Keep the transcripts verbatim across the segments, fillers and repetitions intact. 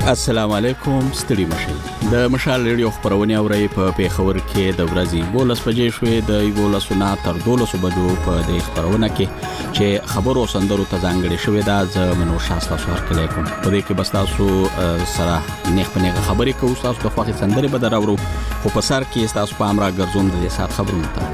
السلام علیکم، ستړي مشئ. د مشال ریډیو خبرونه اوري په پیښور کې د ورځې بولس بجې شوې د یولس نه تر دولس بجو په د خبرونه کې چې خبرو سندرو ته ځانګړي شوې ده. ز منو شاسته سوار کړی کوم په دې کې بس تاسو سره نیخ په نیغه خبرې کوو، تاسو د خوښي سندري به دراورو، خو په سر کې تاسو په امر ګرځوم د دې سات خبرونه ته.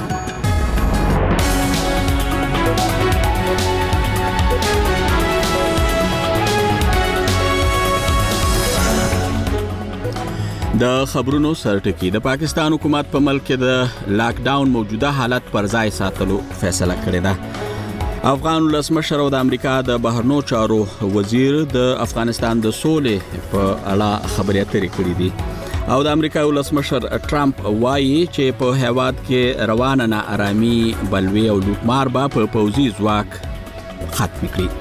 د خبرونو سرټکی. د پاکستان حکومت په ملک کې د لاک ډاون موجوده حالت پر ځای ساتلو فیصله کړې ده. افغان ولسمشر او د امریکا د بهرنیو چارو وزیر د افغانستان د سولې په اړه خبرې اترې کړې دي او د امریکا ولسمشر ټرمپ وایي چې په هیواد کې روانه ناارامي، بلوي او لوټمار به په پوځي ځواک ختم کړي.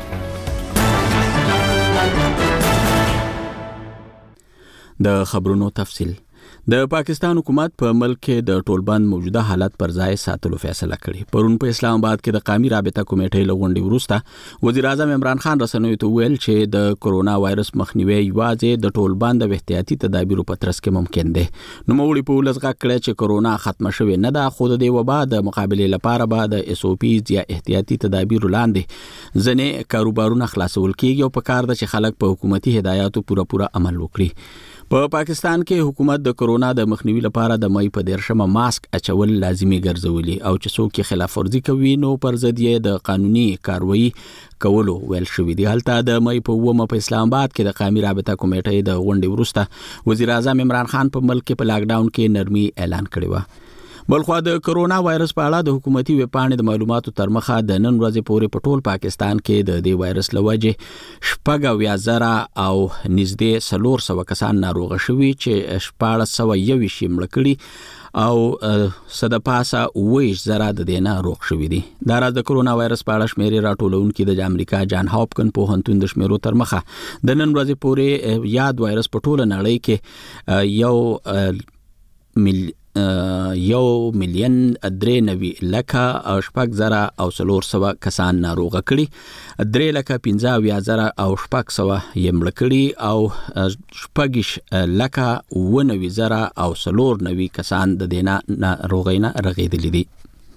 د خبرونو تفصیل. د پاکستان حکومت په ملک کې د ټولبند موجوده حالت پر ځای ساتلو فیصله کړې. پرون په اسلام آباد کې د قومي رابطه کمیټې لغونډې وروسته وزیر اعظم عمران خان رسنیو ته ویل چې د کرونا وایرس مخنیوي یوازې د ټولبند او احتیاطي تدابیرو په ترڅ کې ممکن دی. نو موري په ولزغه کړه چې کرونا ختم شوه نه ده، خو د دې وبا د مقابله لپاره به د اس او پی یا احتیاطي تدابیرو لاندې ځنې کاروبارونه خلاصول کیږي او په کار ده چې خلک په حکومتي هدایاتو پوره پوره عمل وکړي. په پا پاکستان کې حکومت د کرونا د مخنیوي لپاره د مې په دیرشمه ماسک اچول لازمي ګرځولي او چې څوک خلاف ورزي کوي نو پر ضد یې د قانوني کاروایی کولو ویل شوې دي. هلته د مې په ومه په اسلام آباد کې د قومي رابطه کمیټې د غونډې وروسته وزیر اعظم عمران خان په ملک کې په لاک ډاون کې نرمي اعلان کړی و. بلخو د کرونا وایرس په اړه د حکومتي ویب پاڼې د معلوماتو تر مخه د نن ورځې پورې په ټول پاکستان کې د دې وایرس لوجه شپږ اویا زره او نږدې څلور سوه کسان ناروغه شوي چې شپاړس سوه یو شي مړه کړي او صد پاسه اووه زره د دې ناروغ شوي دي. دا راز د کرونا وایرس په اړه شمیرې راټولونکي د امریکا جان هاپکن پوهنتون د شمیرو تر مخه د نن ورځې پورې یاد وایرس په ټوله نړۍ کې یو مل یو ملیون درې نوي لکه او شپږ زره او څلور سوه کسان ناروغه کړي، درې لکه پنځه اویا زره او شپږ سوه یې مړه کړي او شپږ لکه اووه نوي زره او څلور نوي کسان د دې ناروغۍ نه رغېدلي دي.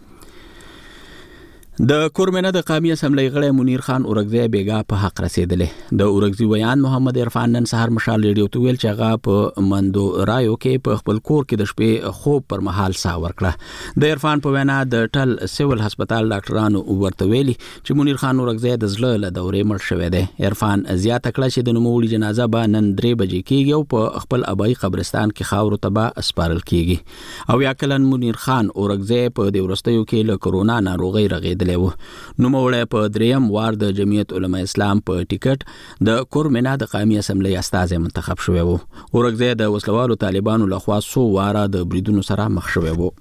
د کورمنه د قومي اسمبلی غړی منیر خان اورګزی بیګا په حق رسیدلې. د اورګزی ویان محمد عرفان نن سهار مشال ریډیو ته ویل چې هغه په مندو رایو کې په خپل کور کې د شپې خوب پر مهال ساه ورکړه. د عرفان په وینا د ټل سیول هسپتال ډاکټرانو ورته ویلي چې منیر خان اورګزی د زړه له دورې مړ شوی دی. عرفان زیاته کړه چې د نوموړي جنازه به نن درې بجې کېږي او په خپل ابایي قبرستان کې خاورو ته به سپارل کېږي. او یا کلن منیر خان اورګزی په دې وروستیو کې له کرونا ناروغۍ رغېدلی و. نوموړی په دریم وار د جمعیت علماء اسلام په ټیکټ د کورمنه د قومي اسمبلی استازی منتخب شوی و. اورګزی د وسلوالو طالبانو لخوا څو واره د بریدونو سره مخ شوی و.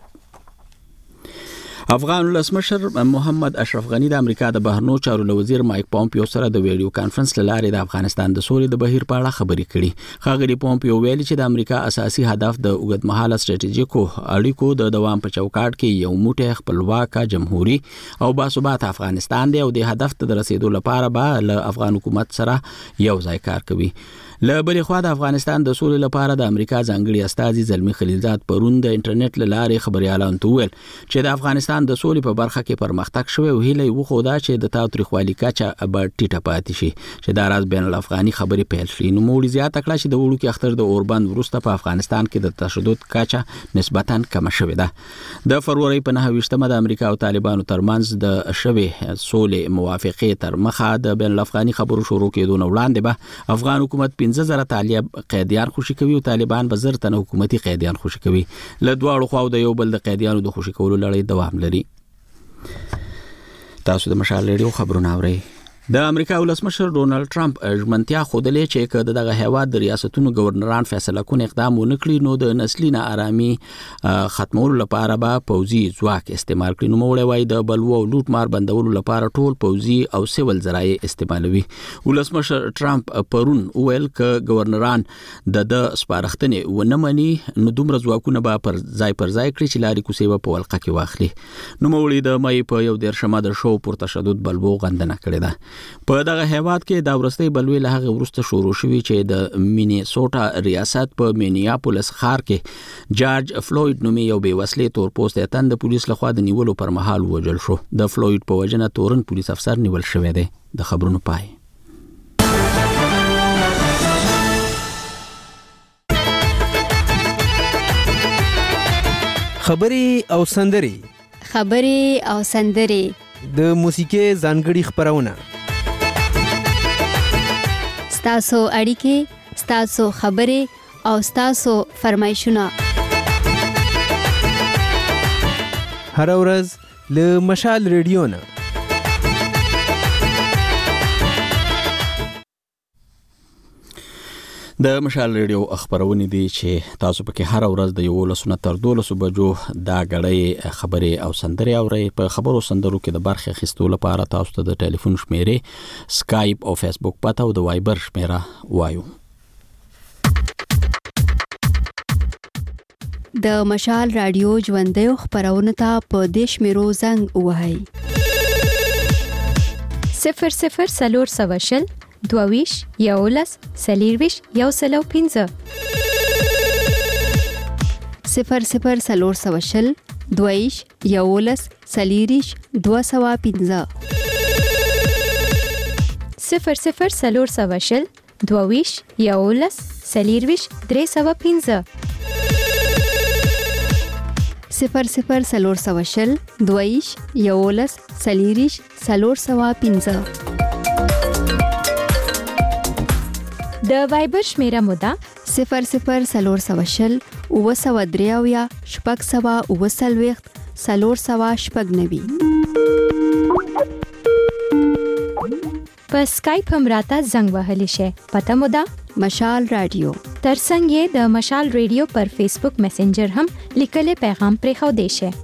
افغان ولسمشر محمد اشرف غنی د امریکا د بهرنیو چارو وزیر مایک پومپیو سره د ویډیو کانفرنس لارې د افغانستان د سولې د بهیر په اړه خبرې کړي. ښاغلي پومپیو ویلي چې د امریکا اساسي هدف د اوږدمهاله ستراتیژیکو اړیکو د دوام په چوکاټ کې یو موټی خپلواک جمهوریت او باثباته افغانستان دی او د هدف ته د رسیدو لپاره به له افغان حکومت سره یو ځای کار کوي. له بلې خوا د افغانستان د سولې لپاره د امریکا ځانګړي استازي زلمی خلیلزاد پرون د انټرنیټ له لارې خبريالانو ته ویل چې د افغانستان د سولې په برخه کې پرمختګ شوی او هیله یې وښوده چې د تاوتریخوالي کچه به ټیټه پاتې شي چې دا راز بین الافغاني خبرې پیل شي. نو نوموړي زیاته کړه چې د وړوکي اختر د اوربند وروسته په افغانستان کې د تشدد کچه نسبتاً کمه شوې ده. د فروری په نهه ویشتمه د امریکا او طالبانو ترمنځ د شوې سولې موافقې تر مخه د بین الافغاني خبرو شروع کېدو نه وړاندې به افغان حکومت پنځه زره طالب قیدیان خوشي کوي او طالبان به زر تنه حکومتي قیدیان خوشي کوي. له دواړو خواو د یو بل د قیدیانو د خوشي کولو لړۍ دوام لري. تاسو د مشال ریډیو خبرونه اورئ. د امریکا ولسمشر ډونالد ټرمپ ژمنتیا خوده چې که دغه هیواد د ریاستونو گورنران فیصله کوي اقدام ونکړي نو د نسلي ناارامي ختمولو لپاره به پوځي ځواک استعمال کړي. نو موږ وایي د بلوو او لوټ مار بندولو لپاره ټول پوځي او سیول ذرایع استعمالوي. ولسمشر ټرمپ پرون ویل ک گورنران د د سپارښتنې ونه مني نو دومره ځواکونه به پر ځای پر ځای کړي چې لارې کوڅې به په ولقه کې واخلي. نو موږ د مې په یو دیرشمه د شو پر تشدد بلوو غندنه کړې ده. په دغه هیواد کې د ورستۍ بلوي له هغه وروسته شروع شوی چې د مینیسوټا ریاست په مینیاپولیس ښار کې جارج فلوید نومي یو بې وسلې تورپوستی اتن د پولیس لخوا د نیولو پر مهال ووژل شو. د فلوید په وجنه تورن پولیس افسر نیول شوی دی. د خبرونو پای. خبري او سندري خبري او سندري د موسیقي ځانګړي خبرونه ستاسو اړیکې ستاسو خبري او ستاسو فرمایشونه هر ورځ له مشال ریډیو نه. د مشال ریډیو خبرونه دي چې تاسو پکې هر ورځ د یو لسونه تر دولسو بجو دا غړې خبري او سندري اورئ. په خبرو سندرو کې د برخه اخیستو لپاره تاسو ته د ټلیفون شمیرې، سکایپ او فیسبوک پته او د وایبر شمیره وایو. د مشال رادیو ژوندۍ خبرونه ته په دیش میرو زنګ وهاي صفر صفر سلور سواشل دوویش یولس سلیرویش یو سلو پینزه صفر صفر سلور سواشل دوویش یولس سلیریش دو سوا پینزه صفر صفر سلور سواشل دوویش یولس سلیرویش درې سوا پینزه صفر صفر سلور سواشل دوویش یولس سلیریش سلور سوا پینزه. د وایبر شمیره مودا صفر صفر سلور سواشل اوه سوا دریاویا شپږ سوا اوه سلویخت سلور سوا شپږ نوي. په سکایپ هم راته زنګ وهلی شي. پته مودا مشال رادیو. ترڅنګ یې د مشال ریډیو پر فیسبوک میسنجر هم لیکلي پیغام پرې خو دی شي.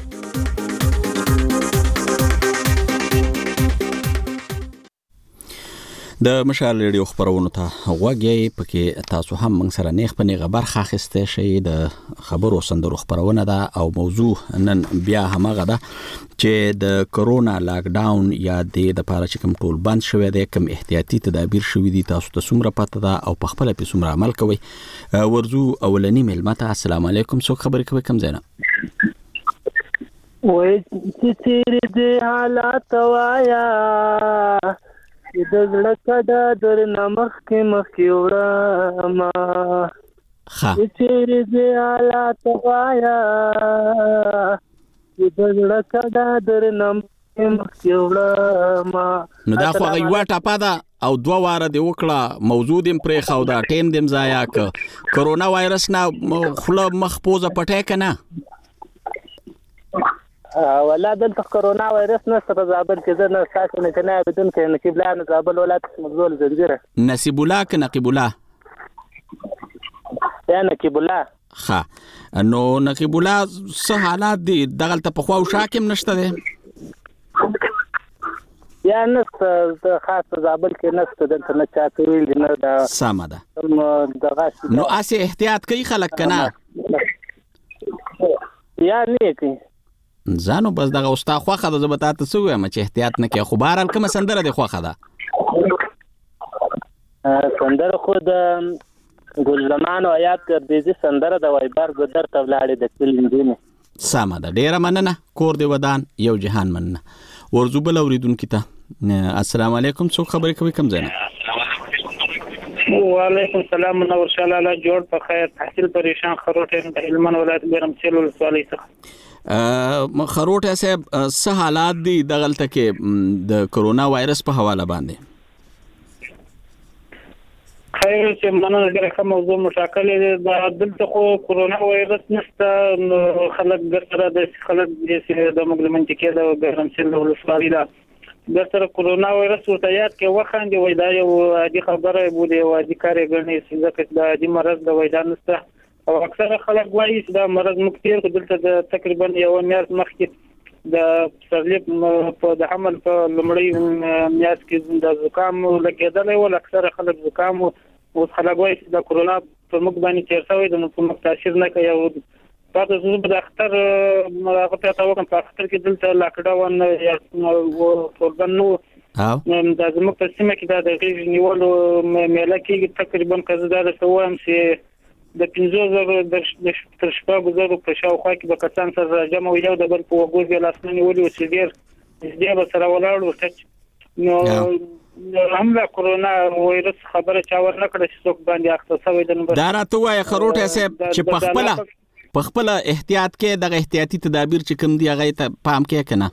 د مشال ریډیو خبرونه ته غوږی پکې تاسو هم موږ سره نیغ په نیغه برخه اخیسته شي. د خبرو سندرو خبرونه ده او موضوع نن بیا همغه ده چې د کرونا لاک ډاون یا د لپاره چې کوم ټول بند شوی دی، کوم احتیاطي تدابیر شوی دي، تاسو ته څومره پته ده او په خپل په څومره عمل کوي. ورزو اولنی ملمته السلام علیکم، څوک خبرې کوي کوم ځای نه؟ وای چې تیرې دې حالات وایا د زړه کډه در نمخ کې مخ کې وړم ها چې دې حالات وایا د زړه کډه در نمخ کې مخ کې وړم. نو دا خو یو ټاپا ده او دوه واره دی وکړه، موضوع دې پرې خو دا ټیم دې ضایع ک. کرونا وایرس نه خله مخ پوزه پټه کنه ولا دلته کرونا وایرس نشته په زابل کې. زه نه ساتم نه کنه بدون کې نقیب الله نه زابل ولایت مزول زنجیره نصیب الله ک نقیب الله یا نقیب الله. ها نو نقیب الله څه حالات دي دغه ته په خو شاکم نشته دي یا نشته د خاص زابل کې نشته دلته نه چا کوي نه دا سم ده. نو اسه احتیاط کوي خلک کنه یا نه کوي ځانو بس دغه اوستا خوخه د زبتا ته سوې ما چې احتیاط نه کوي. خو بهرال کوم سندره دی خوخه ده سندره خو د ګل زمان او آیات ګردیزي سندره د وایبر ګدر تبلاړي د فلم دی. سمه ده، ډیره مننه. کور دی ودان یو جهان مننه. ورزو بل اوریدونکو ته السلام علیکم، څوک خبرې کوي کوم ځای نه؟ وعلیکم السلام منور شاله الله جوړ په خیر. تحصیل پریشان خروټ د هلمند ولایت ګرمسیل ولسوالۍ څخه. خروټه صاحب څه حالات دي دغلته کې د کرونا وایرس په حواله باندې؟ خیر چې مننه ډېره ښه موضوع مشاکلې ده. دلته خو کرونا وایرس نشته، خلک ګرسره د خلک د مګلمنټ کې د ګرمسیل ولسوالۍ ده ګرسره کرونا وایرس ورته یاد کې وخاندي وای دا یو عادي خبره بوده او عادي کار غني ځکه د عادي مرض د وای دا نشته. او اکثره خلک وایي چې دا مرض مکتیر کو دلته د تقریبا یو میاشت مخکې د سرلیب په د حمل په لمړی میاشت کې د زکام لګیدل او اکثره خلک زکام او خلک وایي چې د کرونا په مخ باندې تیر شوی د په مخ تاثیر نه کوي. او تاسو زه په اختر مراقبه تاسو کوم په اختر کې دلته لاک ډاون یا ټولبن نو دا زموږ په سیمه کې دا د غیږ نیولو میله کېږي تقریبا که زه دا درته ووایم چې د پنځه زره تر شپږو زرو په شاوخوا کې به کسان سره راجمع وي، یو د بل په وګو یې لاسونه نیولي وو چې ډېر نږدې به سره ولاړ وو. نو هم د کرونا وایرس خبره چا ور نه کړه چې څوک باندې اخته شوی دی. دا راته وایه خروټی صاحب چې په خپله په خپله احتیاط کې دغه احتیاطي تدابیر چې کوم دي هغې ته پام کې که نه؟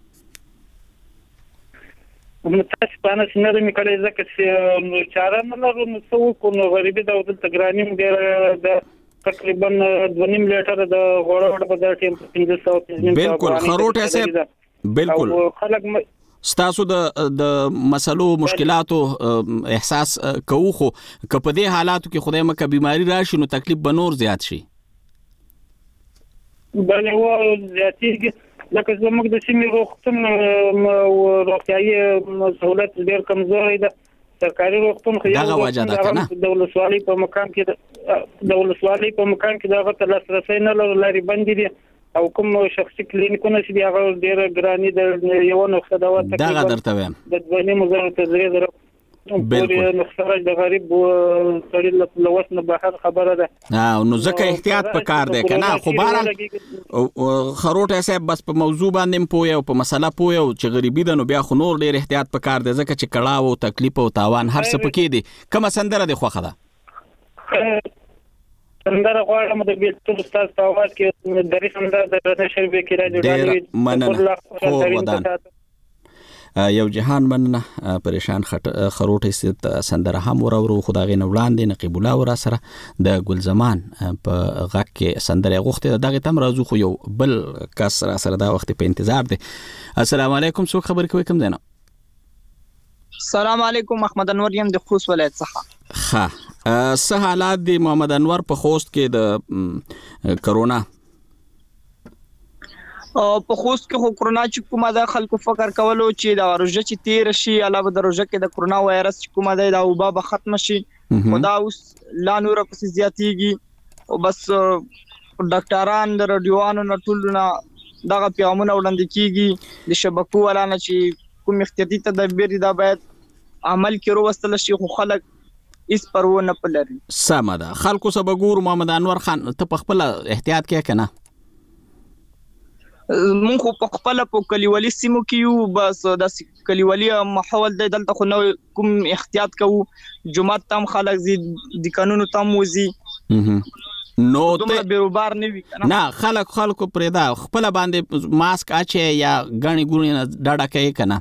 تاسې په انس نه رمې کړی ځکه چې چاره نه لرو نو څه وکړو. نو غریبي ده او دلته ګراني هم ډېره ده، تقریبا دوه نیم لیټره د غوړه وړه په دا ټیم په پنځه سوه پنځه نیم سوه بلکل خروټی صاحب بلکل خلک ستاسو د د مسلو مشکلاتو احساس کوو، خو که په دې حالاتو کې خدای مکه بیماری راشي نو تکلیف به نور زیات شي. بله و زیاتېږي لکه زموږ د سیمې روغتون روغتیایي سهولت ډېر کمزوری ده. سرکاري روغتون خو دغه وجه ده که نه د ولسوالۍ په مقام کې د ولسوالۍ په مقام کې د هغه ته لاسرسی نه لرو، لارې بندې دي او کوم شخصي کلینیکونه چې دي هغه ډېره ګراني د یوه نسخه دوا دغه درته وایم د دوه نیمو زرو تر درې زرو پورې نسخه د غریب سړي له وس نه بهر خبره ده. نو ځکه احتیاط پکار دی که نه. خو بهرحال خروټی صاحب بس په موضوع باندې هم پوه او په مسله پوه او چې غریبي ده نو بیا خو نور ډېر احتیاط پکار دی ځکه چې کړاو او تکلیف او تاوان هر څه پکې دي. کومه سندره دې خوښه ده؟ سندره غواړم د بیلتون استاد په اواز کې دري سندره د رضا شریف کې راځي. ډېر مننه. خو ودان یو جهان مننه پریشان خروټی صاحب سندره هم ورورو خو د هغې نه وړاندې نقیب الله ورا سره د ګلزمان په غږ کې سندره یې غوښتې ده. دغې ته هم راځو خو یو بل کس را سره دا وخت په انتظار دی. السلام علیکم، څوک خبرې کوئ کوم ځای نه؟ السلام علیکم، محمد انور یم د خوست ولایت څخه. ښه څه حالات دي محمد انور په خوست کې د کرونا؟ په خوست کې خو کرونا چې کومه ده خلکو فکر کولو چې د روژه چې تیر شي علاوه د روژه کې د کرونا وایرس چې کومه ده دا وبا به ختم شي، خو دا اوس لا نور پسې زیاتېږي او بس ډاکټران د راډیوانو نه ټول نه دغه پیغامونه وړاندې کېږي د شبکو والا نه چې کوم احتیاطي تدابیر دا باید عمل کې راوستل شي، خو خلک هېڅ پروا نه په لري. سمه ده. خلکو څه به ګورو محمد انور خان، ته په خپله احتیاط کوې که نه؟ مونږ خو په خپله په کلیوالي سیمو کې یو، بس داسې کلیوالي ماحول دی دلته خو نه کوم احتیاط کوو. جومات ته هم خلک ځي، دوکانونو ته هم وځي، نو دومره بیروبار نه وي که نه. خلک خلکو پرېږده خپله باندې ماسک اچوي یا ګڼې ګوڼې نه ډډه کوي که نه؟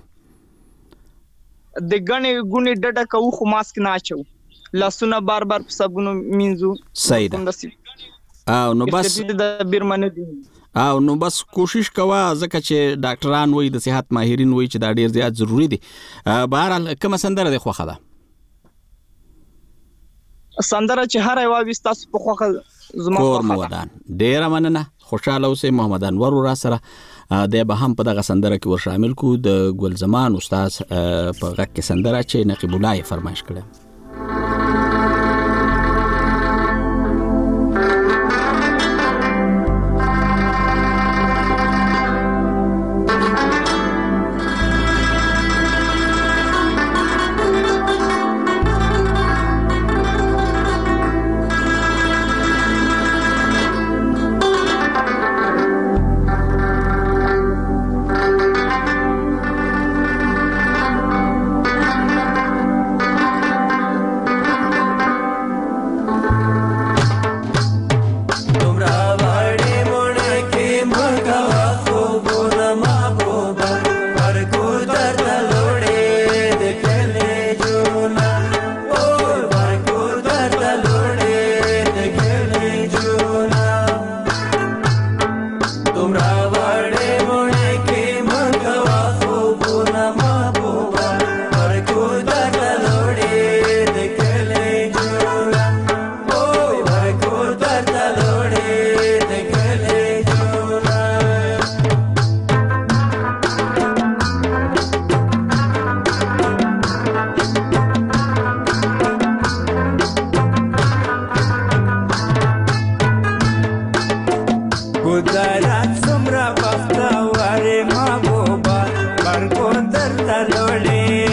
د ګڼې ګوڼې ډډه کوو خو ماسک نه اچوو، لاسونه بار بار په صابونو مینځو. صحیح ده. او نو بس تدابیر منو دي او نو بس کوشش کوه ځکه چې ډاکټران وایي د صحت ماهرین وایي چې دا ډېر زیات ضروري دي. بهرحال کومه سندره دې خوښه ده؟ سندره چې هر یوه وي ستاسو په خوښه زما کور مو ودان. ډېره مننه، خوشحاله اوسئ. محمد انور را سره دی به هم په دغه سندره کې ور شامل کړو د ګلزمان استاد په غږ کې سندره چې نقیب الله یې فرمایش کړی. څومره بختور محبوبه مرګ درته لوړې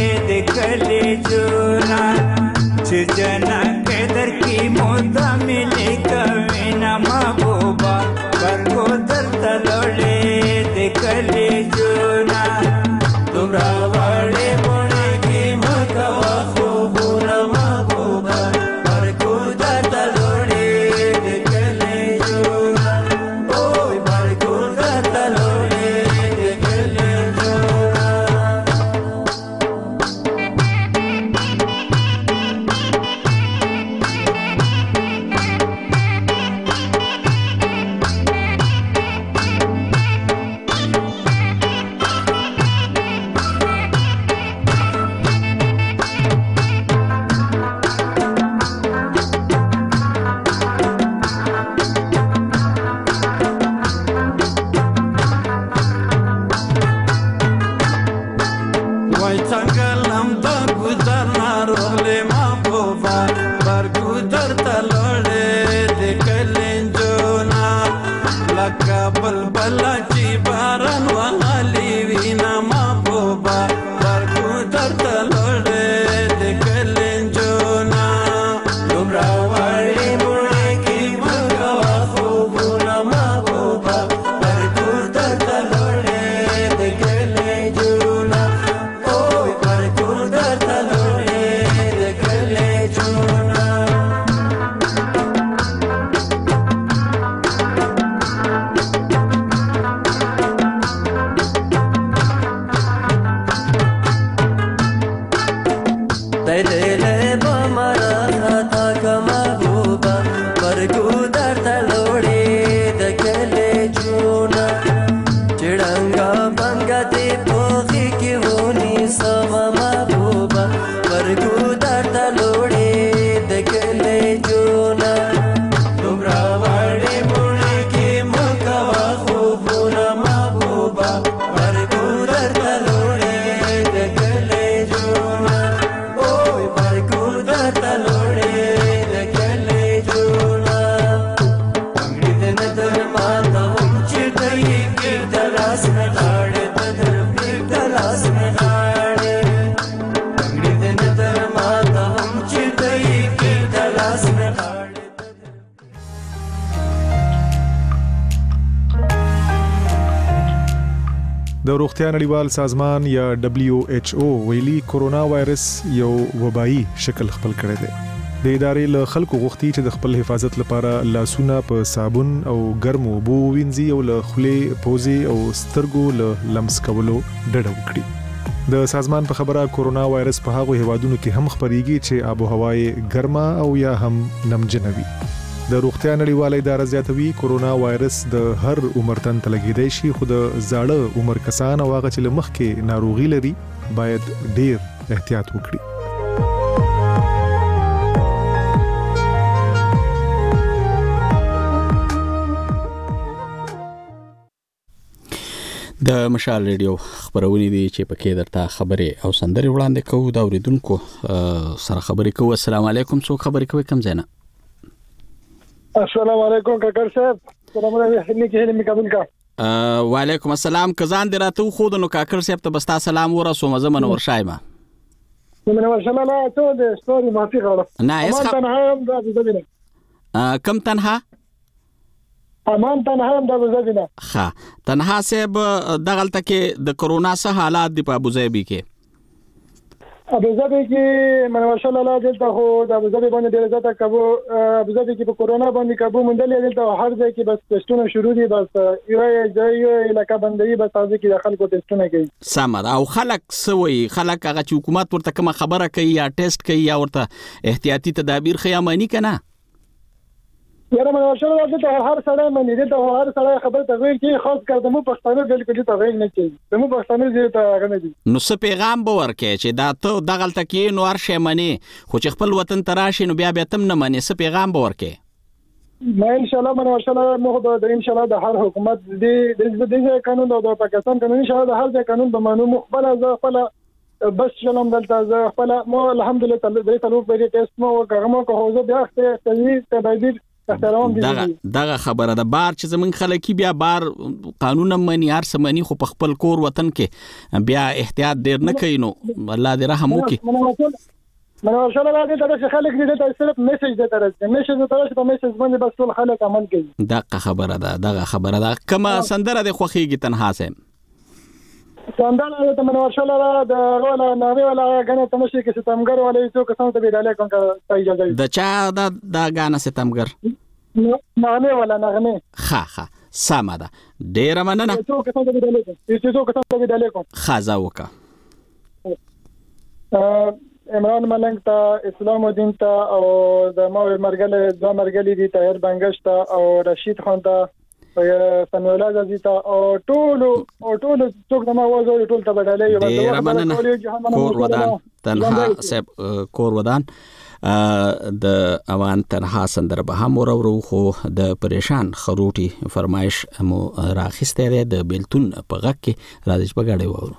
لکه بلبل چې باران وهلی وینا محبوبه ورکو درته لوړې د کلنجونه دومره وړې مړې کې مه کوه خوبونه محبوبه ورکو درته لوړې د کلنجونه اوی ورکو درته لوړې د کلنجونه د روغتیا نړیوال سازمان یا دبليو ایچ او ویلي کورونا وایرس یو وبایي شکل خپل کړی دی. د ادارې له خلکو غوښتي چې د خپل حفاظت لپاره لاسونه په صابون او ګرمو اوبو وینځي او له خولې، پوزې او سترګو له لمس کولو ډډه وکړي. د سازمان په خبره کورونا وایرس په هغو هیوادونو کې هم خپريږي چې آب و هوا یې ګرمه او یا هم نمجنه وي. د روغتیا نړیواله اداره زیاتوي کورونا وایرس د هر عمر تن ته لګیدای شي، خو د زاړه عمر کسان او هغه چې له مخکې ناروغي لري باید ډیر احتیاط وکړي. د مشال ریډیو خبرونه دي چې پکې درته خبرې او سندرې وړاندې کوو. دا اوریدونکو سره خبرې کوو. السلام علیکم. څو خبرې کوي کم زینا؟ السلام علیکم کاکر صاحب. سلام علیکم. هني کې هني قبول کا. وعلیکم السلام. کزان دراته خو د نو کاکر صاحب ته بستا سلام ورسو مزمن ورشایما. من ورشلا لا ته د ستوري ما فی غلط. نه اس تنها هم د زبینه. کم تنها؟ امان تنها هم د ابوظبی. ها تنها صاحب دغلته کې د کورونا سره حالات دی په ابوظبی کې. ابوظبی کې من ورشلا لا دلته خو د ابوظبی باندې ډیر زیاته کبو ابوظبی کې په کورونا باندې کبو مندلې دلته هر ځای کې بس ټیسټونه شروع دي، بس یو ځای علاقہ باندې بس تاسو کې د خلکو ټیسټونه کوي. سمه او خلک سوي خلک هغه چې حکومت ورته کوم خبره کوي یا ټیسټ کوي یا ورته احتیاطي تدابیر خیامانی کنه. یاره من ورشلا دلته هر سړی باندې دلته هر سړی خبر ته ویل کې خاص کر د مو پښتانه بالکل ته ویل نه کوي. د مو پښتانه دې ته غنه دي. نو څه پیغام به ورکې چې دا ته دغلته کې نو هر شی منی خو چې خپل وطن تراشي نو بیا بیا تم نه منی. څه پیغام به ورکې؟ ما ان شاء الله من ورشلا مو د ان شاء الله د هر حکومت دې د دې قانون او د پاکستان قانون ان شاء الله د هر ځای قانون به مانو مخبل از خپل بس شلم دلته ز خپل مو الحمدلله دې تلو په دې ټیسټ مو وکړم کو هوزه بیا ته تدویر تدابیر دغه دغه خبره ده. بار چې زمون خلک بیا بار قانون منی هر سمنی خو په خپل کور وطن کې بیا احتیاط ډیر نه کوي. نو الله دې رحم وکړي. من ورشل الله دې ته خلک دې ته صرف میسج دې ترسته میسج دې ترسته په میسج باندې بس ټول خلک عمل کوي. دغه خبره ده دغه خبره ده. کما سندره د خوخيږي تنها سم سندره ته من ورشل الله د ولا نوې ولا غنه تمشي کې ستمګر ولا څو کسان ته بيداله کوم کا اجازه د چا د د غانه ستمګر نغمه ولا نغمه. ها ها سمه ده. ډیر مننه. څو کسان ته بيداله کوم څو کسان ته بيداله کوم خازا وکا عمران ملنګ ته اسلام الدین ته او د مو مرګله د مرګلي دي طاهر بنگش ته او رشید خان ته سمولا زیتا او ټول او ټول څوک د ما وځو ټول ته بدلې یو کور ودان تنها سب کور ودان د اوان تنها سندر به هم ورو خو د پریشان خروټي فرمایش مو راخسته ده د بیلتون په غک کې راځي په غاړه وورو.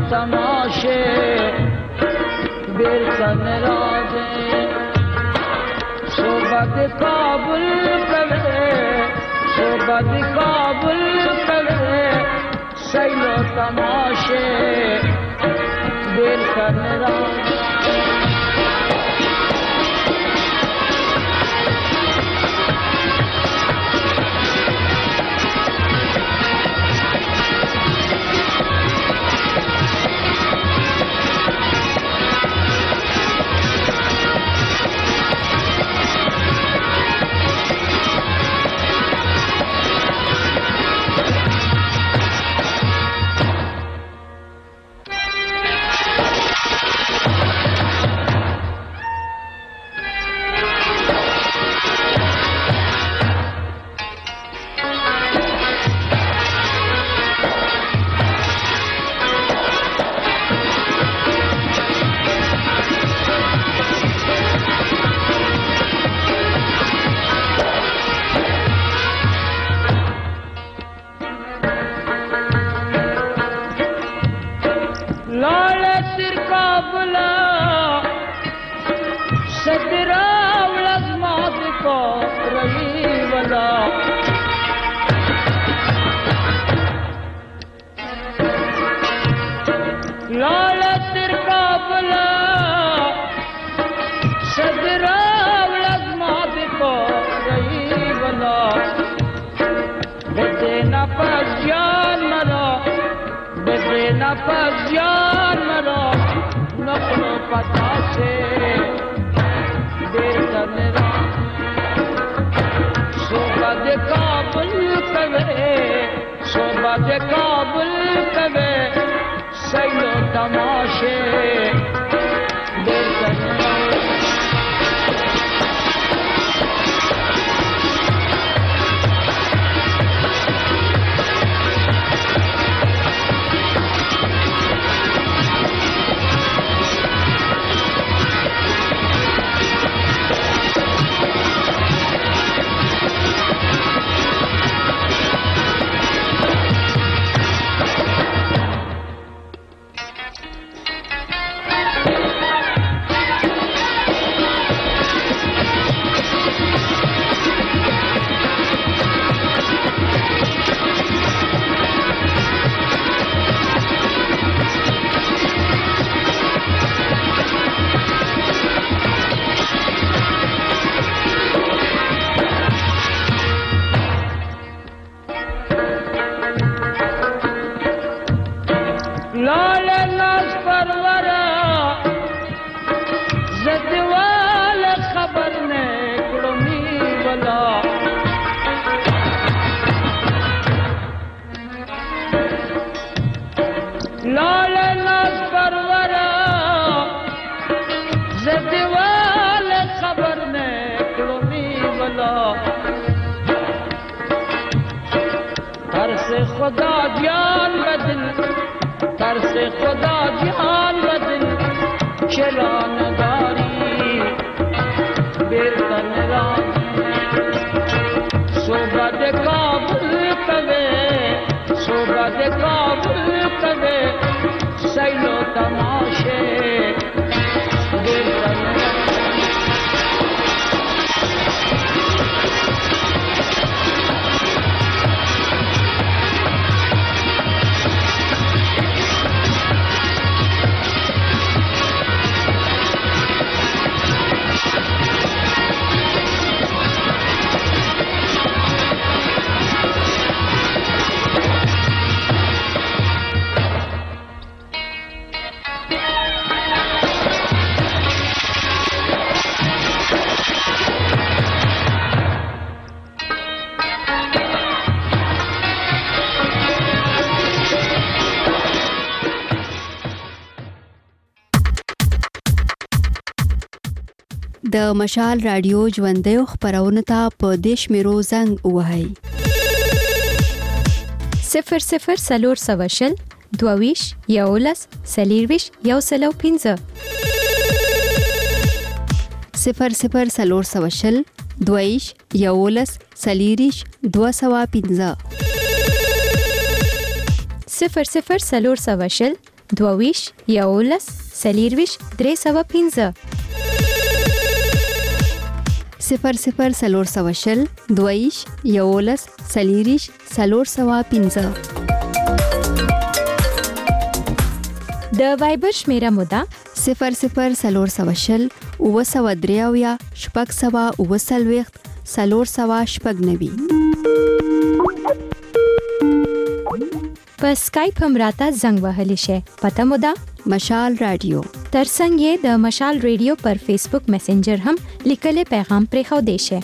तमाशे बेरसन राजे सोबत काबुल करे सोबत काबुल करे सैलो तमाशे बेरसन राजे खुदा जान बदल तर से खुदा जान बदल चला नगारी बेरतन सोबत काबुल कवे सोबत काबुल कवे सैलो तमाशे बेरतन د مشال رادیو ژوندیو خبرونه ته په دیش میرو زنګ وهاي صفر صفر سلور سوشل دوویش یولس سلیرویش یو سلو پینزه صفر صفر سلور سوشل دوویش یولس سلیریش دو سوا پینزه صفر صفر سلور سوشل دوویش یولس سلیرویش درې سوه پنځه صفر صفر سلور سوه شل دویش یولس سلیریش سلور سوه پنځه. د وایبر شمیره موده صفر صفر سلور سوه شل اوه سوه درې اویا شپږ سوه اوه څلوېښت سلور سوه شپږ نوي. په سکایپ هم راته زنګ وهلی شي. پته مو ده مشال رادیو. ترڅنګ یې د مشال رادیو پر فیسبوک میسنجر هم لیکلي پیغام پرېښودی شي.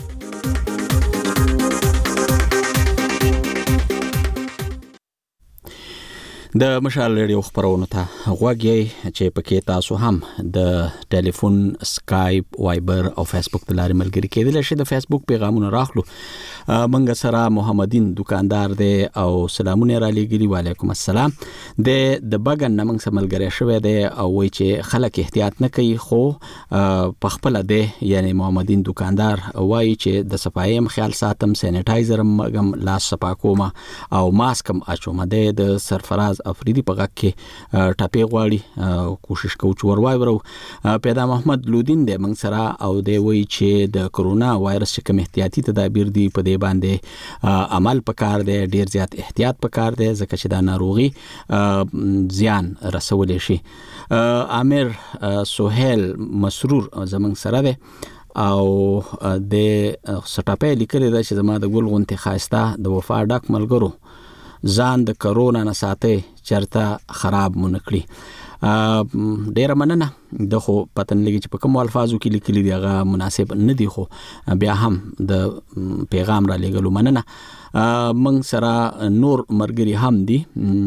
د مشال ریډیو خبرونو ته غوږ یې چې پکې تاسو هم د ټلیفون، سکایپ، وایبر او فیسبوک د لارې ملګري کېدلی شئ. د فیسبوک پیغامونه راخلو. منګ سره محمدین دکاندار دی او سلامونه را لېږلي. وعلیکم السلام. د د بګن نه موږ سره ملګری شوی دی او وایي چې خلک احتیاط نه کوي، خو په خپله دی یعنی محمدین دکاندار وایي چې د صفایي هم خیال ساتم، سینیټایزر هم مګم، لاس صفا کوم او ماسک هم اچوم. دی د سرفراز افریدي په غږ کې ټاپې غواړي. کوشش کوو چې ور واورو. پیدا محمد لودین دی موږ سره او دی وایي چې د کرونا وایرس چې کوم احتیاطي تدابیر دي په دې باندې عمل پکار دی، ډیر زیات احتیاط پکار دی ځکه چې دا ناروغي زیان رسولی شي. عامر سهیل مسرور زموږ سره دی او د سټاپې لیکلي ده چې زما د ګل غونتې ښایسته د وفا ډک ملګرو ځان د کرونا نه ساتئ چرته خراب مو نه کړي. ډیره مننه. د خو پته نه لګي چې په کومو الفاظو کې لیکلي دي هغه مناسب نه دي، خو بیا هم د پیغام را لېږلو مننه. موږ سره نور ملګري هم دي.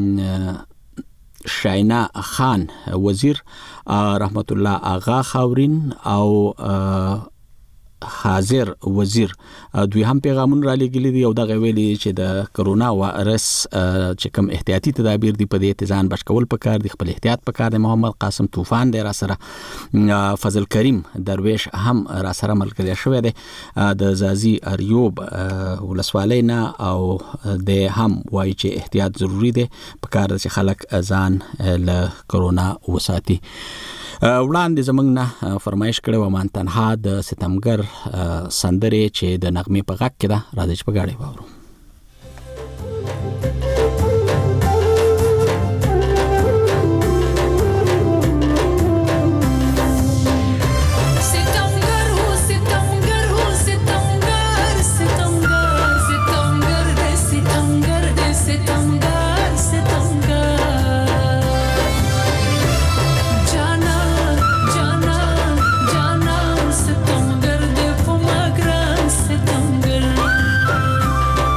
شاینا خان وزیر، رحمت الله آغا خاورین او حاضر وزیر دوی هم پیغامون را لېږلي دي او دغه ویلي چې د کرونا وایرس چې کوم احتیاطي تدابیر دي په دې ځان بچ کول پکار دي، خپل احتیاط پکار دی. محمد قاسم طوفان دی را سره. فضل کریم درویش هم را سره ملګری شوی دی د زازي اریوب ولسوالۍ نه او د هم وایي چې احتیاط ضروری دی، پکار دی چې خلک ځان له کرونا وساتي. وړاندې زمونږ نه فرمایش کړی و مان تنها د ستمګر سندرې چې د نغمې په غږ کې ده. راځئ چې په ګاډۍ واورو. Settember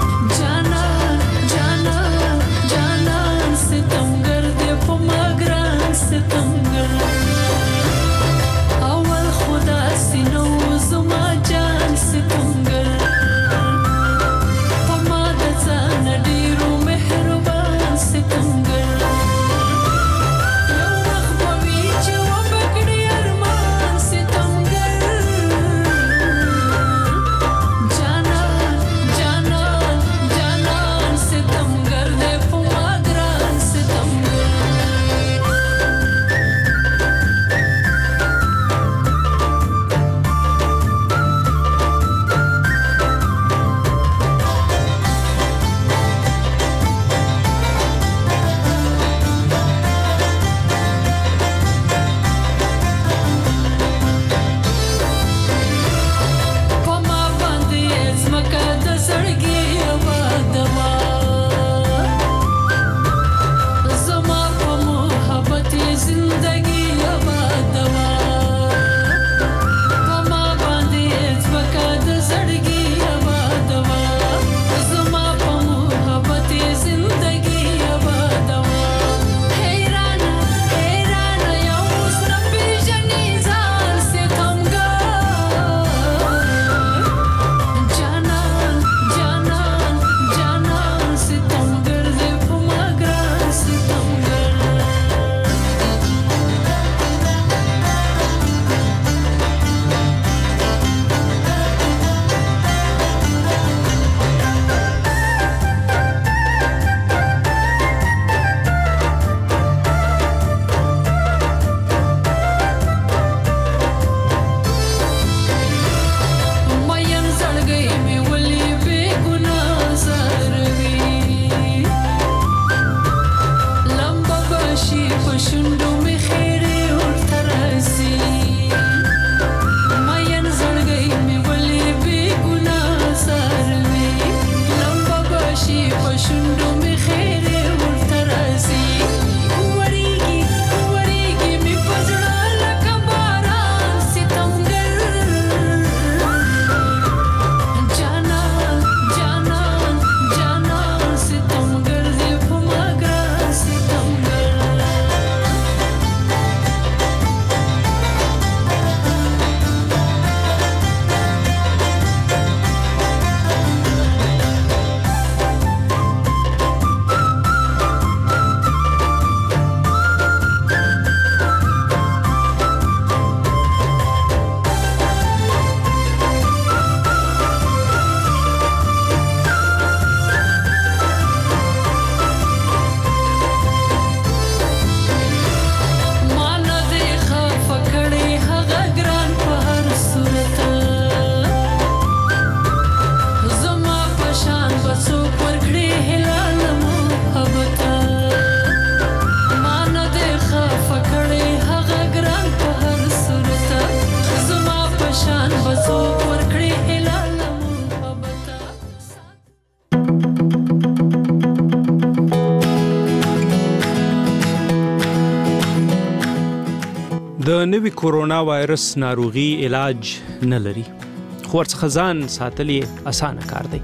د نوي کورونا وایرس ناروغي علاج نه لري، خو ورڅخه ځان ساتل یې اسانه کار دی.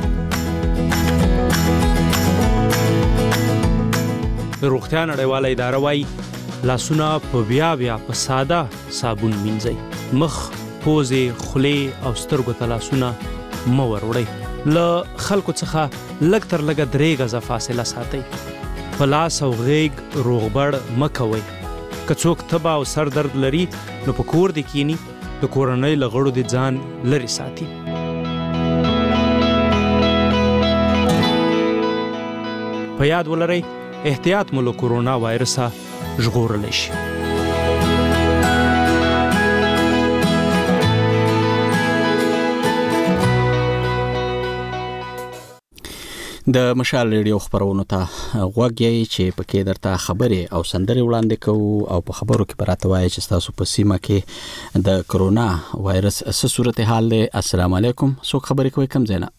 روغتیا نړیواله اداره وایي لاسونه په بیا بیا په ساده صابون مینځئ. مخ، پوزې، خولې او سترګو ته لاسونه مه وروړئ. له خلکو څخه لږ تر لږه درې غزه فاصله ساتئ. په لاس او غیږ روغبړ مه کوئ. که څوک تبه او سر درد لري نو په کور دې کینی، د کورنۍ له غړو دې ځان لرې ساتي. په یاد ولرئ احتیاط مو له کورونا وایرسه ژغورلی شي. د مشال ریډیو خبرونو ته غوږ یې چې پکې درته خبرې او سندرې وړاندې کوو او په خبرو کې به راته وایي چې ستاسو په سیمه کې د کرونا وایرس څه صورتحال دی. السلام علیکم، څوک خبرې کوي کوم ځای نه؟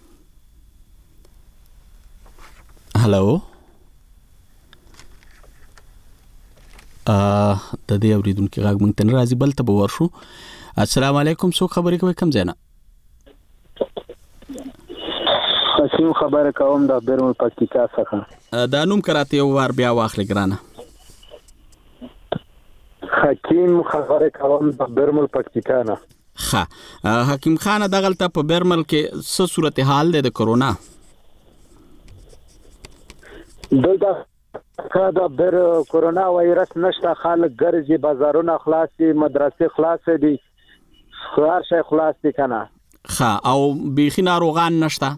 هلو، د دې اورېدونکي غږ موږ ته نه راځي، بل ته به ورشو. السلام علیکم، څوک خبرې کوي کوم ځای نه؟ حکیم خبره کوم د بیرمل پکتیکا څخه. دا نوم کراته یو وار بیا واخلې ګرانه. حکیم خبره کوم د بیرمل پکتیکا نه. ښه، حکیم خان دغلته په بیرمل کې څه صورتحال دی د کرونا؟ دلته د بیر کرونا وایرس نشته، خلک ګرځي، بازارونه خلاص دي، مدرسې خلاص دي، هر شی خلاص دي کنه. ښه، او بیخي ناروغان نشته؟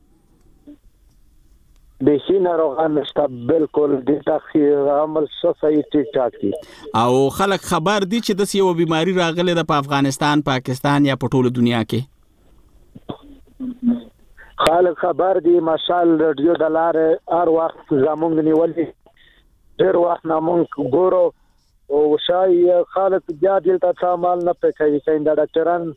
بیخي ناروغان نشته، بالکل دې عمل صحیح ټیک ټاک دي. او خلک خبر دي چې داسې یو بیماری راغلی ده په افغانستان، پاکستان یا په ټوله دنیا کې؟ خلک خبر دي، مشال رادیو د لارې هر وخت زمونږ نیولې، ډېر وخت نه مونږ ګورو او شاید خلک بیا دلته څه عمل نه پرې کوي. که د ډاکټران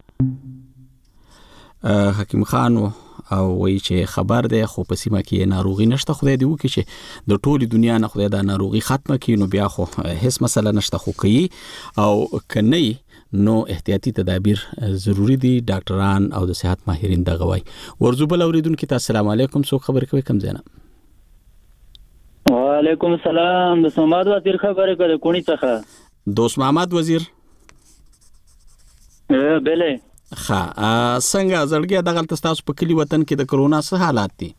حکیم خان او وایي چې خبر دی خو په سیمه کې ناروغي نشته. خدای دې وکړي چې د ټولې دنیا نه خدای دا ناروغي ختمه کړي، نو بیا خو هیڅ مسله نشته. خو کوي او که نه نو احتیاطي تدابیر ضروری دي. ډاکټران او د صحت ماهرین دغه وایي. ورځو بل اورېدونکي ته السلام علیکم، څوک خبرې کوي کوم ځای نه؟ وعلیکم السلام، د سماد وزیر خبرې کوي کونی څخه. دوست محمد وزیر؟ بله. ښه، څنګه زړګیا دغلته ستاسو په کلي وطن کې د کرونا څه حالات دي؟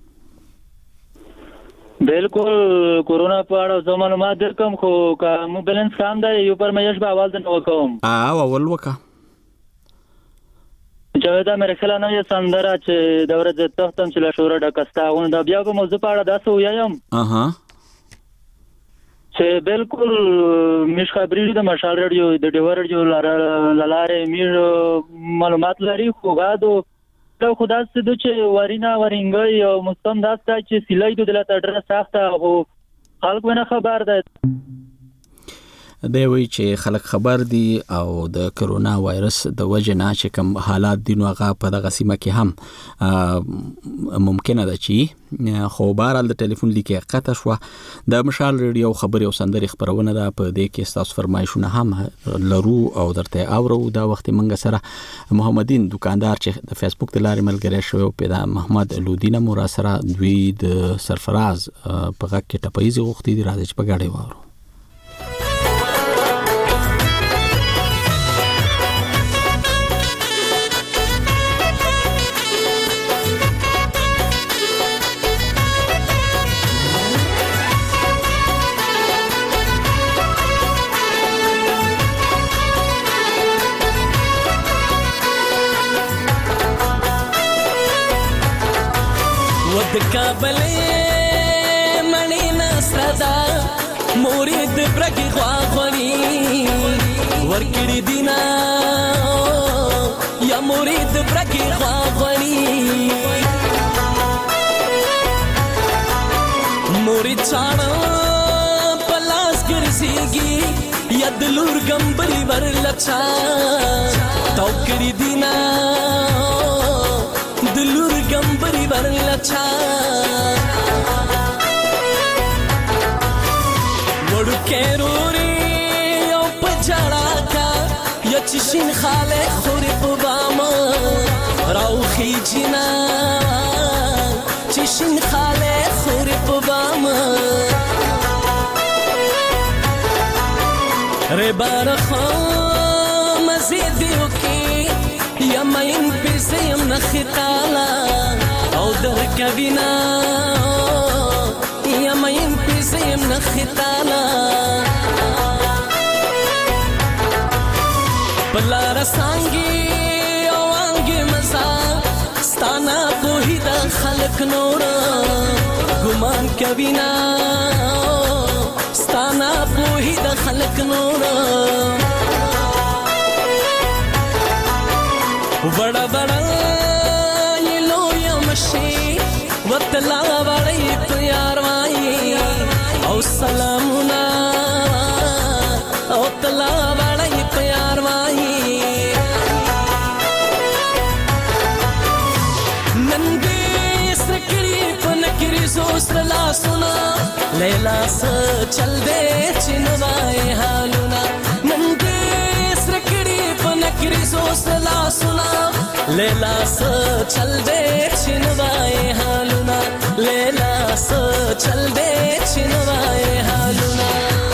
بالکل کرونا په اړه زه معلومات درکوم، خو که مو بیلنس کام دی یو پرمیش به اول دنه وکوم. او اول وکه جاویدا مې رخلا نه یې سندره چې د ورځې تختم چې له شوره ډکستا غون د بیا په موضوع په اړه داسې ویایم. اها، چې بالکل مش خبرې د مشال رادیو د ډیور رادیو لاره مې معلومات لري، خو غاډو ته خدا ستاسو چې ورینا ورینګي او مستم داستا چې سلای د دلته ډره سخته او خلک ونه خبر ده. دی وایي چې خلک خبر دي او د کرونا وایرس د وجې نه چې کوم حالات دي نو هغه په دغه سیمه کې هم ممکنه ده چې خو بهرحال د ټلیفون لیکې قطع شوه. د مشال ریډیو خبرې او سندرې خپرونه ده، په دې کې ستاسو فرمایشونه هم لرو او درته اورو. دا وخت موږ سره محمدین دکاندار چې د فیسبوک د لارې ملګری شوی او پیدا محمد لودینه مو را سره دوی د سرفراز په غږ کې ټپیزې غوښتي دي، راځي چې په ګاډۍ واورو. ود کابل منی نصردا مرید برګي غواغوري ورکړي دینا یا مرید برګي غواغوري مرید چاړه پلاس ګرځيږي یا دلور ګمبري ورلچا توکړي دینا دلور ګمبري ورلچا وړو کېروري او پجړا کا یا چشین خاله خوري په بام راوخي جنا چشین خاله خوري په بام ربار خو مزيدو کې یا مين بزيم نخطالا او در کبینا یا مين بزيم نخطالا بلا رسانگی او آنگی مزا ستانا پوہی دا خلق نورا گمان کبینا ستانا پوہی دا خلق نورا بڑا بڑا یہ لویا مشی وطلا بڑی پیار وائی او سلامنا او تلا بڑی پیار وائی نندی سکری پنکری زوسر لا سنا لیلا سا چل دے چنوائے حالونا نندی سکری پنکری زوسر لا سنا لیلا سا چل دے چنوائے حالونا لیلا سا چل دے چنوائے حالونا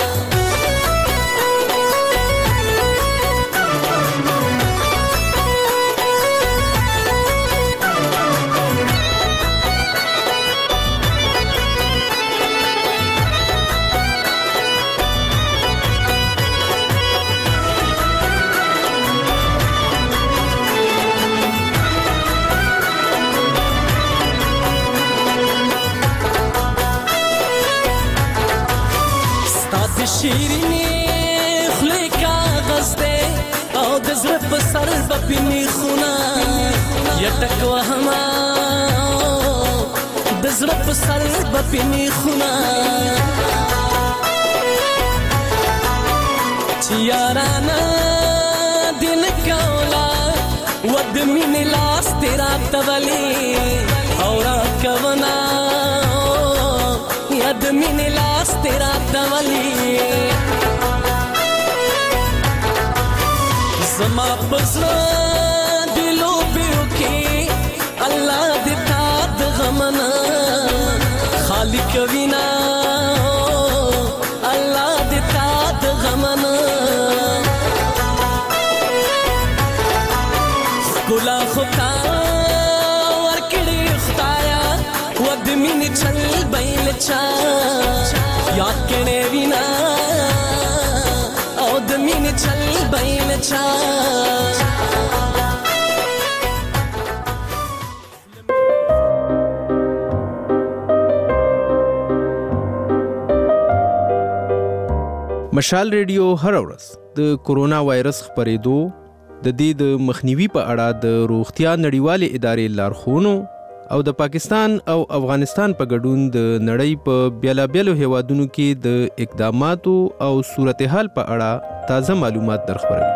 شیرینی خلی کاغذ دے او دزر پسر بپینی خونا یتک وهما دزر پسر بپینی خونا چیارانا دن کولا ود من لاس تیرا تولی اورا کونا ید من لاس تیرا تولی زما پسرا دلو بیو کی اللہ دیتا دغمنا خالق وینا اللہ دیتا دغمنا گلا خطا ورکڑی خطایا ود من چل بیل چا یاد کنے وینا او دمین چل بیل چا مشال ریډیو هر ورځ د کورونا وایرس خپرېدو د دې د مخنیوي په اړه د روغتیا نړیوالې ادارې لارښوونو او د پاکستان او افغانستان په ګډون د نړۍ په بیلابیلو هیوادونو کې د اقداماتو او صورتحال په اړه تازه معلومات درخبروي.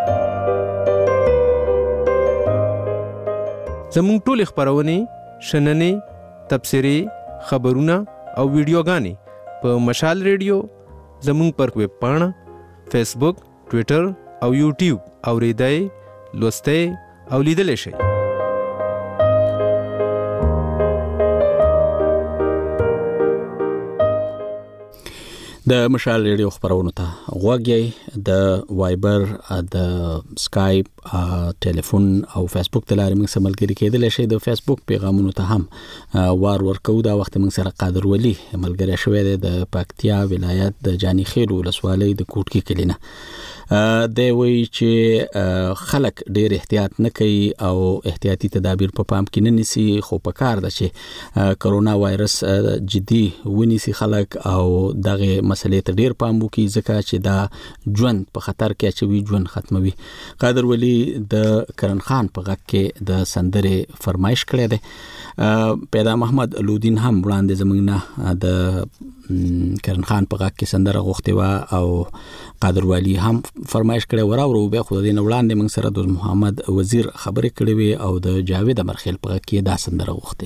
زموږ ټول خبرونه، شننې، تبصرې، خبرونه او ویډیوګانې په مشال ریډیو، زموږ پر ویب پاڼه، فیسبوک، ټویټر او یوټیوب اوریدای، لوستای او لیدلی شئ. د مشال ریډیو خبرونو ته غوږ یې د وایبر، د سکایپ، ټلیفون او فیسبوک ته لارې موږ سره ملګري کېدلی شئ. د فیسبوک پیغامونو ته هم وار ورکو. دا وخت موږ سره قادر ولی ملګری شوی دی د پکتیا ولایت د جاني خیل ولسوالۍ د کوټکی کلی نه. دی وایي چې خلک ډېر احتیاط نه کوي او احتیاطي تدابیر په پام کې نه نیسي، خو په کار ده چې کرونا وایرس جدي ونیسي خلک او دغه مسلې ته ډېر پام وکړي، ځکه چې دا ژوند په خطر کې اچوي، ژوند ختموي. قادر ولی د کرن خان په غږ کې د سندرې فرمایش کړی دی. پیدا محمد لودین هم وړاندې زموږ نه د کرن خان په غږ کې سندره غوښتې وه او قادر ولی هم فرمایش کړی وراورو. بیا خو د دې نه وړاندې موږ سره دوست محمد وزیر خبرې کړې وې او د جاوید امرخیل په غږ کې دا سندره غوښتې.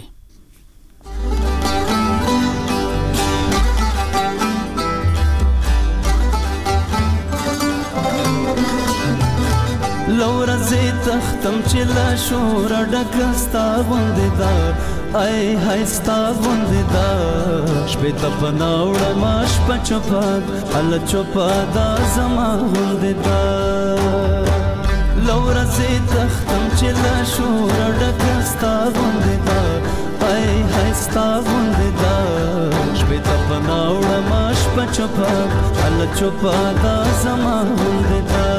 لورځې تختم چې لا شور ډکه ستا غوندې ده، ای های ستا غوندې ده. شپې ته په ناوړه ما شپه چوپه هله چوپه دا زما غوندې ده. لورځې تختم چې لا شور ډکه ستا غوندې ده، ای های ستا غوندې ده. شپې ته په ناوړه ما شپه چوپه هله چوپه دا زما غوندې ده.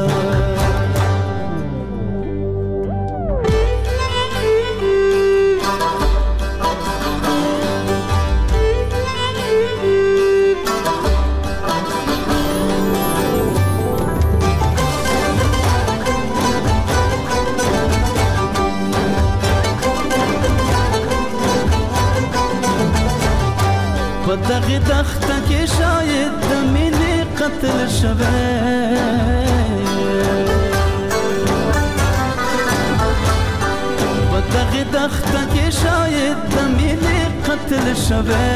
په دغه دښته کې شاید د مینې قتل شوی، په دغه دښته کې شاید د مینې قتل شوی.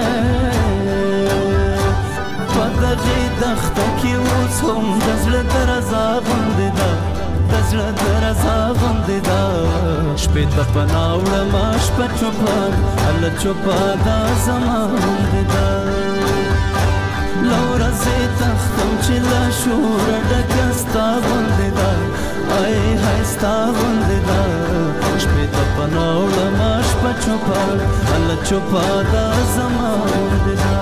په دغه دښته کې اوس هم د زړه درزا غوندې ده، د زړه درزا غوندې ده. شپې ته په ناوړه ما شپه چوپه هله چوپه دا زما غوندې ده. لورځې تختم چې لا شوره ډکه ستا غوندې ده، ای های ستا غوندې ده. شپې ته په ناوړه ما شپه چوپه هله چوپه دا زما غوندې ده.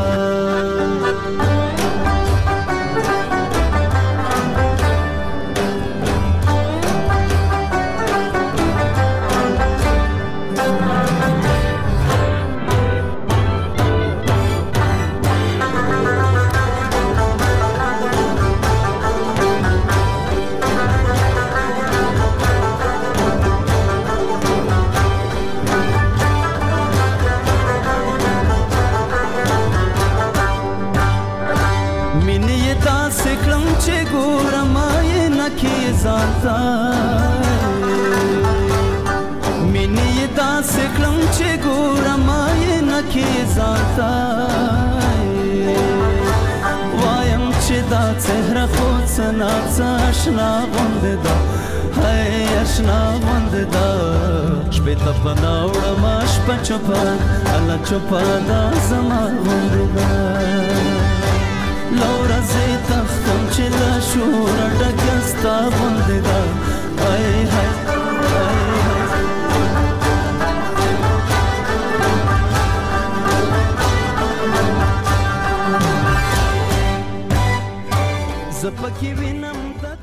مینې داسې کړم چې ګوره ما یې نه کې ځانته، وایم چې دا څهره خو څه ناڅه اشنا غوندې ده، هی اشنا غوندې ده. شپې ته په ناوړه ما شپه چوپه هله چوپه دا زما غوندې ده. لورځې تختم چې له شوره ډکه ستا غوندې ده، ای های زپکی وینم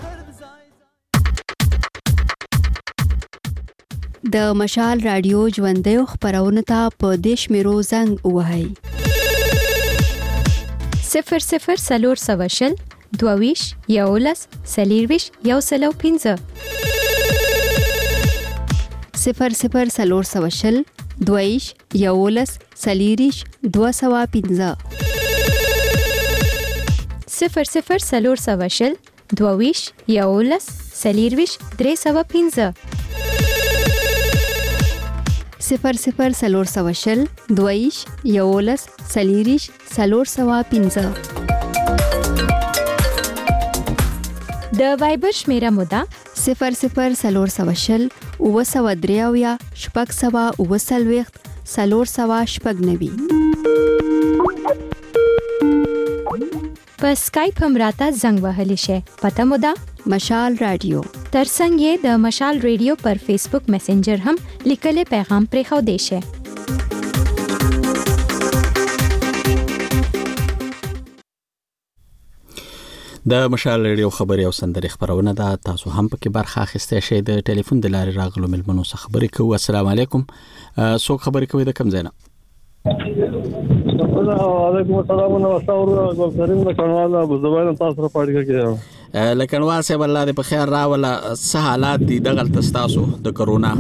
د مشال رادیو ژوندیو خبرونه ته په دیش میرو زنګ وهاي صفر صفر سلور سواشل دوویش یولس سلیرویش یو سلو پینزه صفر صفر سلور سواشل دویش یولس سلیریش دوه سوه پنځه صفر صفر څلور سوه شل دوه یولس سلیریش درې سوه پنځه صفر صفر څلور سوه شل دوه یولس سلیریش څلور سوه پنځه د وایبر شمیره مو ده صفر صفر څلور سوه شل اووه سوه درې اویا شپږ سوه اووه څلوېښت څلور سوه شپږ نوي په سکایپ هم راته زنګ وهلی شئ. پته مو ده مشال رادیو. ترڅنګ یې د مشال رادیو پر فیسبوک میسنجر هم لیکلي پیغام پرېښودی شئ. د مشال رادیو خبري او سندري خبرونه ده. تاسو هم پکې برخه اخیسته شئ. د ټلیفون د لارې راغلو ملمنو سره خبرې کوو. السلام علیکم. څوک خبرې کوي د کوم ځای نه؟ وعلیکم السلام نو تاسو ګل کریم د کنوال ابو زبیر تاسو را پاړی کېږم. لکنوال صاحب الله دې په خیر راوله. څه حالات دي دغه تاسو د کرونا؟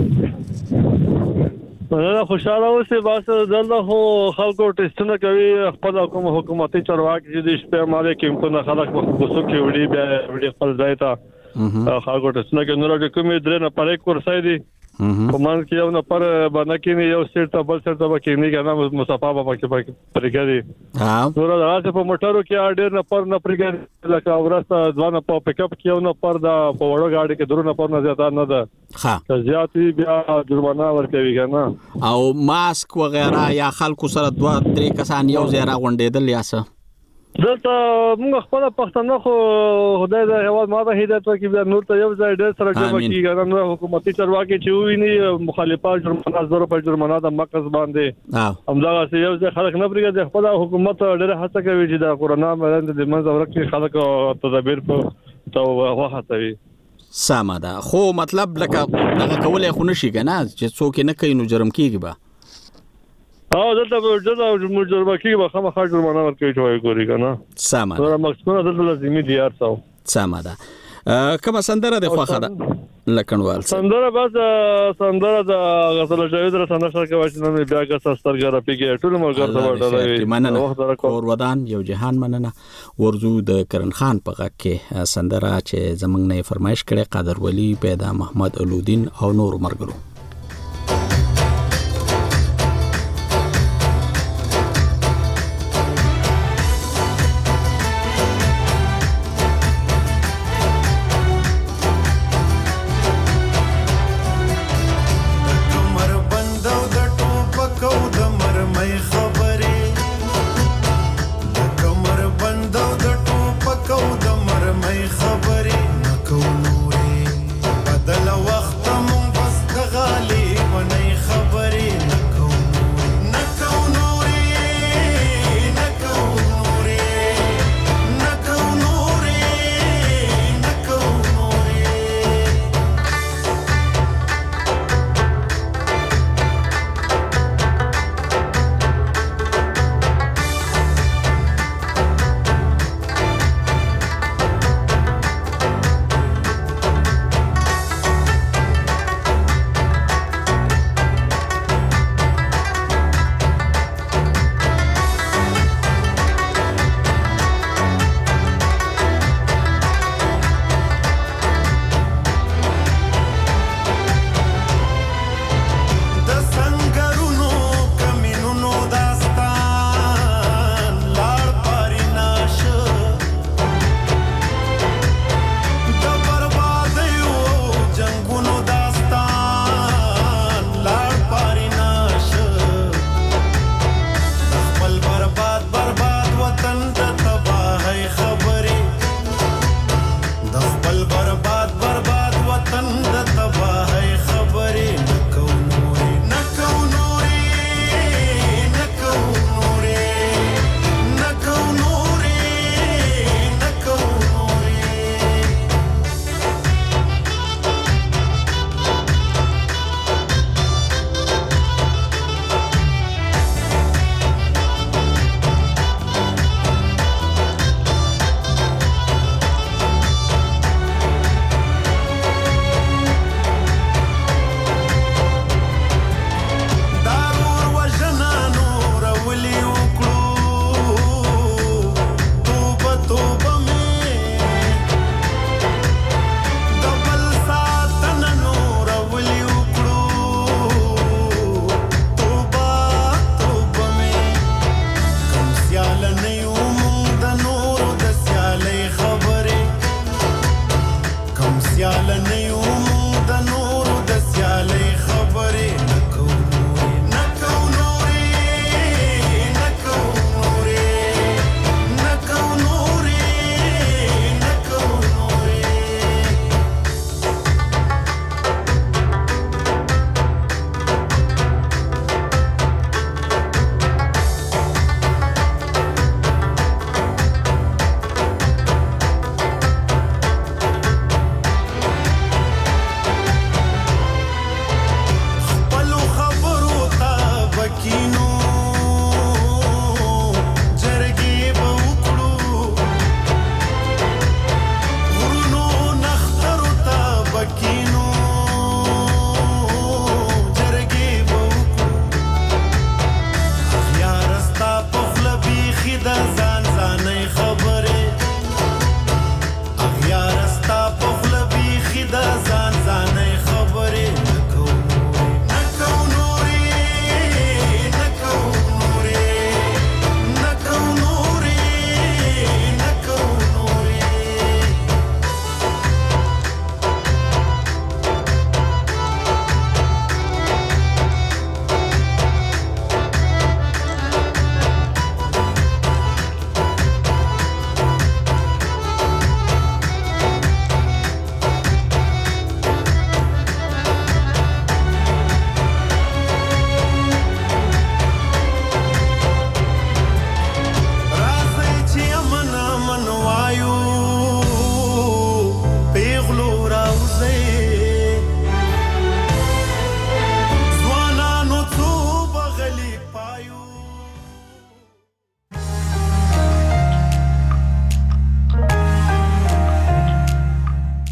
زه خوشاله اوسې بس دلته خو خلکو ټیسټونه کوي. خپل کوم حکومتي چارواکي چې د شپې مالې کې کوم خلک په کوڅو کې وړي بیا وړي خپل ځای ته خلکو ټیسټونه کوي. نو راځي کومې درې نه پرې کورسای دي په مان کې یو نه پر باندې کې نه یو سیټ ته بل سیټ ته کې نه کنه مصطفی بابا کې پرګري. ها نو راځي په موټرو کې اډر نه پر نه پرګري لکه ورسته ځوان په پک اپ کې یو نه پر دا په وړو غاډي کې درو نه پر نه زیاته نه ده. ها زیاتې بیا جرمانه ورکوي کنه. او ماسک وغیرہ یا خلکو سره دوه درې کسان یو ځای راغونډېدل یا څه؟ دلته موږ خپل پښتنو خو خدای دې هوا ما به هدایت وکړي بیا نور ته یو ځای ډېر سره جمع کیږي. نو حکومتي چارواکي چې ویني مخالفت جرمانه زره په جرمانه د مقصد باندې همدا یو ځای خلک نه پرېږدي. خپل حکومت ډېر هڅه کوي چې د کورونا باندې د منځ ورکړي خلک تدابیر په تو واخته ساما ده. خو مطلب لکه دغه کولای خو نشي کنه چې څوک نه کوي نو جرم کیږي به. اه دلته جدا جرمه کیږي به خامخا جرمانه ورکوي چې وایي ګوري کنه. ساما ده مقصود دلته لازمي دي یار څو. ساما ده. کومه سندره د خوخه ده لکنوال سندره بس سندره د غزل جاوید را سندره شر کوي چې نن بیا که سترګه را پیږي ټول مرګ ته وړاندې مننه کور ودان یو جهان مننه ورزو د کرن خان په غږ کې سندره چې زمنګ نه فرمایش کړي قادر ولی پیدا محمد الودین او نور مرګرو. خبرې نکو نورې بدل وخت مون بس دغه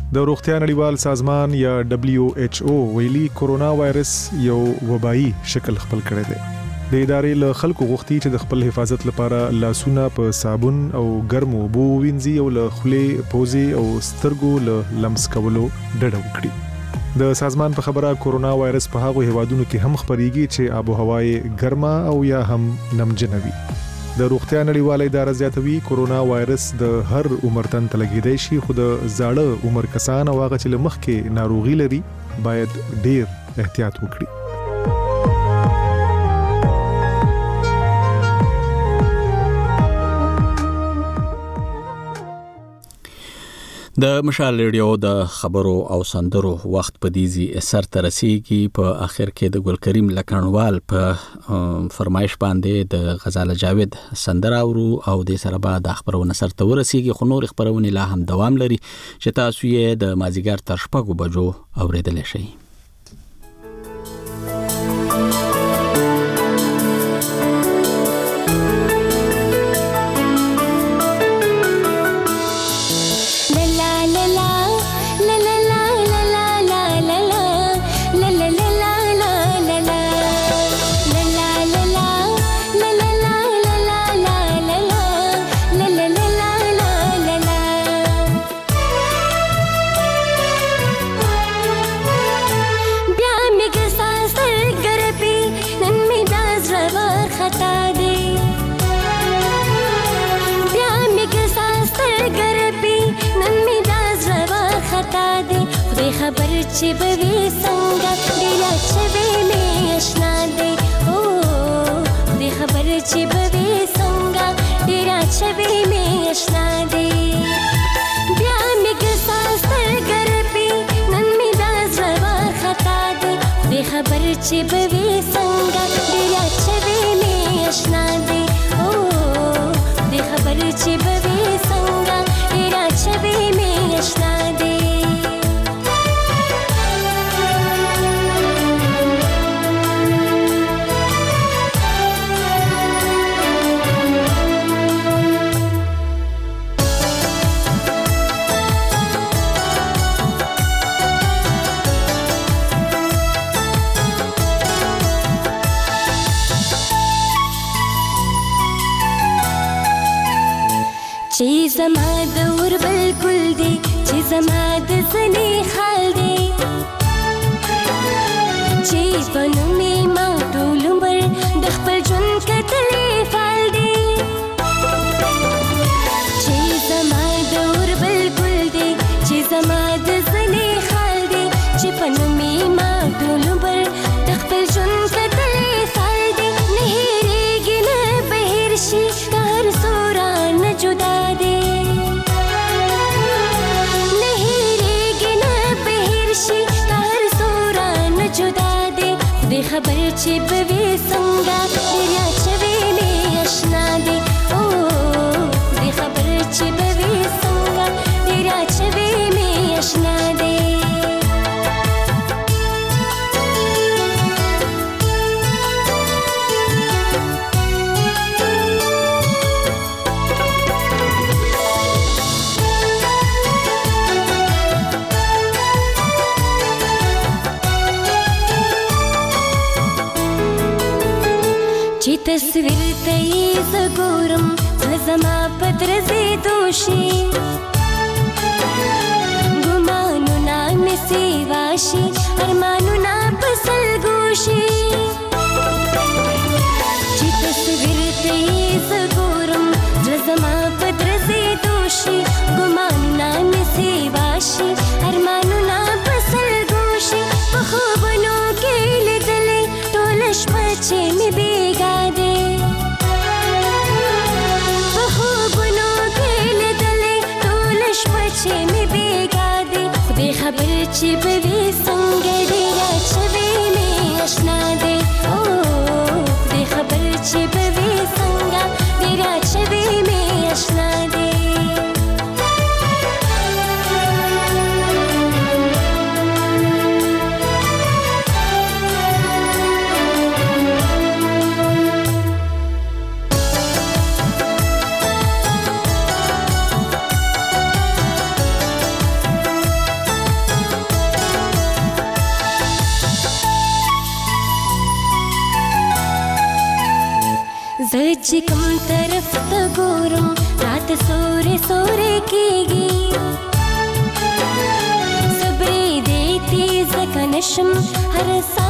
د روغتیا نړیوال سازمان یا دبليو ایچ او ویلي کورونا وایرس یو وبایي شکل خپل کړی دی. د ادارې له خلکو غوښتي چې د خپل حفاظت لپاره لاسونه په صابون او ګرمو اوبو وینځي او له خولې، پوزې او سترګو له لمس کولو ډډه وکړي. د سازمان په خبره کورونا وایرس په هغو هیوادونو کې هم خپرېږي چې آب و هوا یې ګرمه او یا هم نمجنه وي. د روغتیا نړیواله اداره زیاتوي کورونا وایرس د هر عمر تن ته لګیدای شي، خو د زاړه عمر کسان او هغه چې له مخکې ناروغي لري باید ډیر احتیاط وکړي. د مشال ریډیو د خبرو او سندرو وخت په دیزي اثر ترسيږي. په اخر کې د ګل کریم لکانوال په فرمایش باندې د غزاله جاوید سندره اورو او د سره بعد د خبرونه سره ورسیږي. خو نور خبرونه لا هم دوام لري چې تاسو یې د مازیګر تر شپږو بجو اوریدل شئ. خبر چې بوي څنګه ډېر چوي مې آشنا دی او دې خبر چې بوي څنګه ډېر چوي مې آشنا دی بیا مې ګساس تر ګرپي نن مې دا زوا خطا دی دې خبر چې بوي څنګه ډېر چوي مې آشنا دی او دې خبر چې بوي څنګه ډېر چوي مې آشنا دی چې زما د ور بالکل دی چې زما د سنې خال دی چې بنو می ما ټول عمر د خپل ژوند کتلې فال دی چې زما د ور بالکل دی چې زما د سنې خال دی چې بنو می ما ټول عمر د خپل ژوند کتلې فال دی نه هېرېږي نه بهر شي هر سورا نه جدا خبر چې بوي څنګه ډېر چوي مې آشنا دی او دې خبر چې بوي څنګه ډېر چوي مې آشنا دی چې تصویر ته یې زه ګورم زما په درځې دوشي ګمانونه مې سیوا شي ارمانونه په سلګو شي چې تصویر ته یې زه ګورم زما په درځې دوشي ګمانونه مې سیوا شي ارمانونه په سلګو شي په خوبونو کې لیدلې ټوله شپه چې مې بیګا دی په خوبونو کې لیدلې ټوله شپه چې مې بیګا دی خدای خبر چې بوي څنګه ډېر چوي مې آشنا دی او خدای خبر چې بوي څنګه ډېر چوي مې آشنا دی چې کوم طرف ته ګورم راته سورې سورې کېږي صبرې دې تیز ځکه نشم هر سا